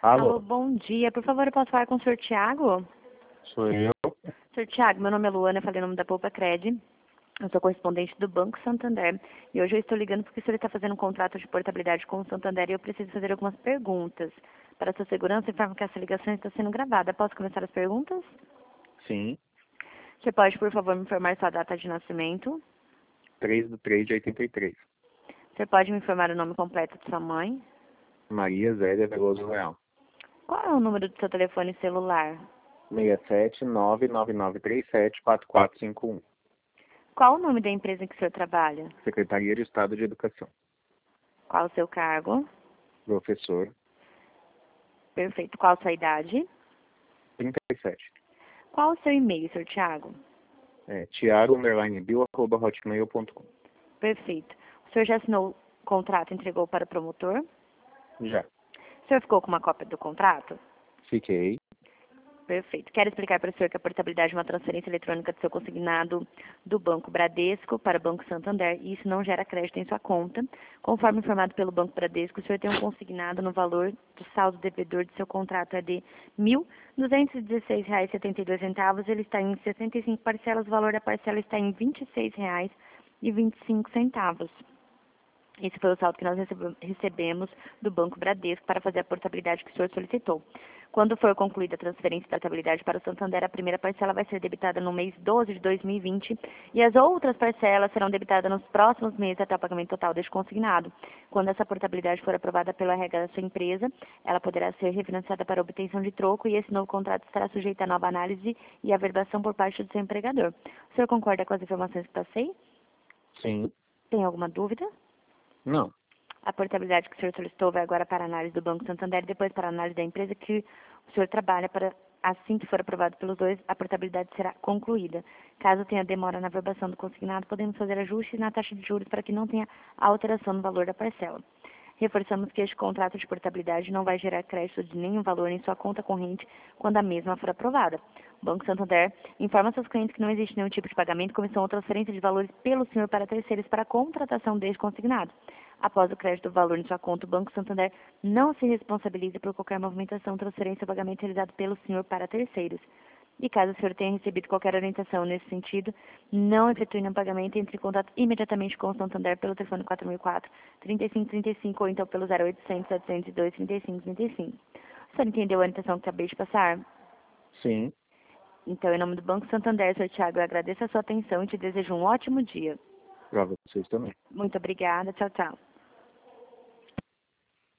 Alô, Alô, bom dia. Por favor, eu posso falar com o senhor Tiago? sou eu. Senhor Tiago, meu nome é Luana, eu falei o nome da Poupa Cred. Eu sou correspondente do Banco Santander. E hoje eu estou ligando porque o senhor está fazendo um contrato de portabilidade com o Santander e eu preciso fazer algumas perguntas. Para a sua segurança, informo que essa ligação está sendo gravada. Posso começar as perguntas? Sim, Você pode, por favor, me informar sua data de nascimento? 3/3/83. Você pode me informar o nome completo de sua mãe? Maria Zélia Veloso Real. Qual é o número do seu telefone celular? 67999374451. Qual o nome da empresa em que o senhor trabalha? Secretaria de Estado de Educação. Qual o seu cargo? Professor, Perfeito. Qual a sua idade? 37. Qual o seu e-mail, Sr. Tiago? Thiago_Bill@hotmail.com. Perfeito. O senhor já assinou o contrato e entregou para o promotor? Já. O senhor ficou com uma cópia do contrato? Fiquei. Perfeito. Quero explicar para o senhor que a portabilidade é uma transferência eletrônica do seu consignado do Banco Bradesco para o Banco Santander e isso não gera crédito em sua conta. Conforme informado pelo Banco Bradesco, o senhor tem um consignado no valor do saldo devedor do seu contrato é de R$ 1.216,72. Ele está em 65 parcelas, o valor da parcela está em R$ 26,25. Esse foi o saldo que nós recebemos do Banco Bradesco para fazer a portabilidade que o senhor solicitou. Quando for concluída a transferência de portabilidade para o Santander, a primeira parcela vai ser debitada no mês 12 de 2020 e as outras parcelas serão debitadas nos próximos meses até o pagamento total deste consignado. Quando essa portabilidade for aprovada pela RH da sua empresa, ela poderá ser refinanciada para obtenção de troco e esse novo contrato estará sujeito a nova análise e averbação por parte do seu empregador. O senhor concorda com as informações que passei? Sim. Tem alguma dúvida? Não. A portabilidade que o senhor solicitou vai agora para a análise do Banco Santander e depois para a análise da empresa que o senhor trabalha para, assim que for aprovado pelos dois, a portabilidade será concluída. Caso tenha demora na averbação do consignado, podemos fazer ajustes na taxa de juros para que não tenha alteração no valor da parcela. Reforçamos que este contrato de portabilidade não vai gerar crédito de nenhum valor em sua conta corrente quando a mesma for aprovada. O Banco Santander informa seus clientes que não existe nenhum tipo de pagamento, comissão ou transferência de valores pelo senhor para terceiros para a contratação deste consignado. Após o crédito do valor em sua conta, o Banco Santander não se responsabiliza por qualquer movimentação, transferência ou pagamento realizado pelo senhor para terceiros. E caso o senhor tenha recebido qualquer orientação nesse sentido, não efetue nenhum pagamento e entre em contato imediatamente com o Santander pelo telefone 4004-3535 ou então pelo 0800 702 3535. O senhor entendeu a orientação que acabei de passar? Sim. Então, em nome do Banco Santander, Sr. Tiago, eu agradeço a sua atenção e te desejo um ótimo dia. Para vocês também. Muito obrigada. Tchau, tchau.